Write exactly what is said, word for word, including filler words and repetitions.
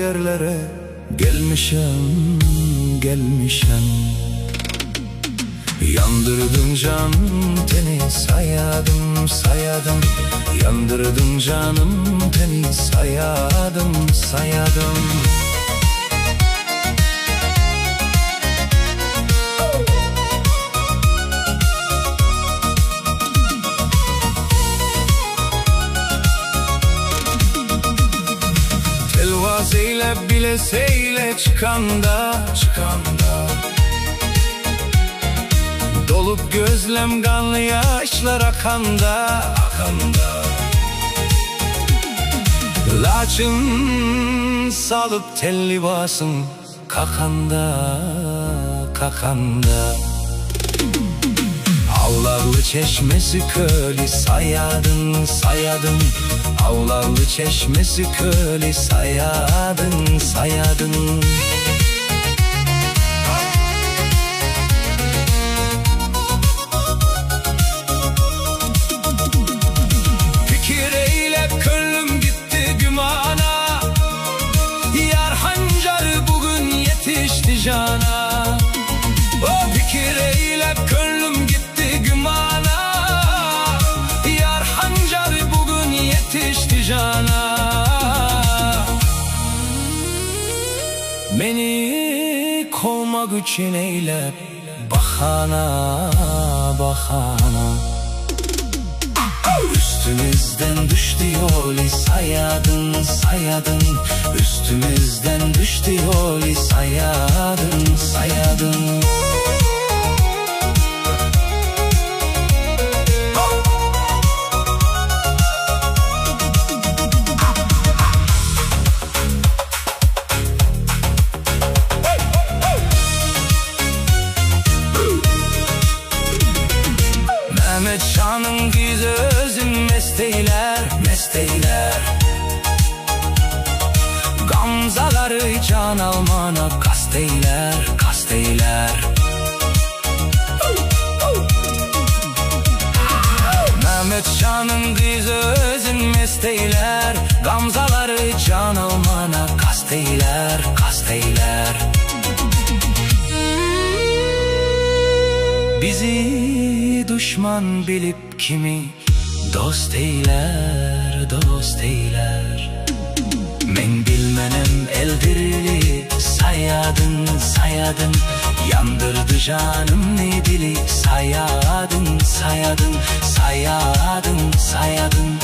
yerlere gelmişem, gelmişem. Yandırdın canım teni sayadım, sayadım. Yandırdın canım teni sayadım, sayadım. Telvazeyle bileseyle çıkanda, çıkanda. Dolup gözlem kanlı yaşlar akanda, akanda. Laçın salıp tel libasın kakanda, kakanda. Avlarlı çeşmesi köli sayadın, sayadın. Avlarlı çeşmesi köli sayadın, sayadın. Fikir eylep könlüm gitti gümana. Yar hancarı bugün yetişti cana. O fikir eylep könlüm gitti gümana. Yar hancarı bugün yetişti cana. Beni kovmak için eylep bahana, bahana. Üstümüzden düştü yolu sayadın, sayadın. Üstümüzden düştü yolu sayadın, sayadın. Mehmet Şah'ın kızı özün mesteyler, mesteyler. Gamzaları can almana kasteyler, kasteyler. Mehmet Şah'ın kızı özün mesteyler. Gamzaları can almana kasteyler, kasteyler. Bizi düşman bilip kimi dost eyler, dost eyler. Men bilmenem eldirli sayadın, sayadın. Yandırdı canım ne dili sayadın, sayadın, sayadın, sayadın.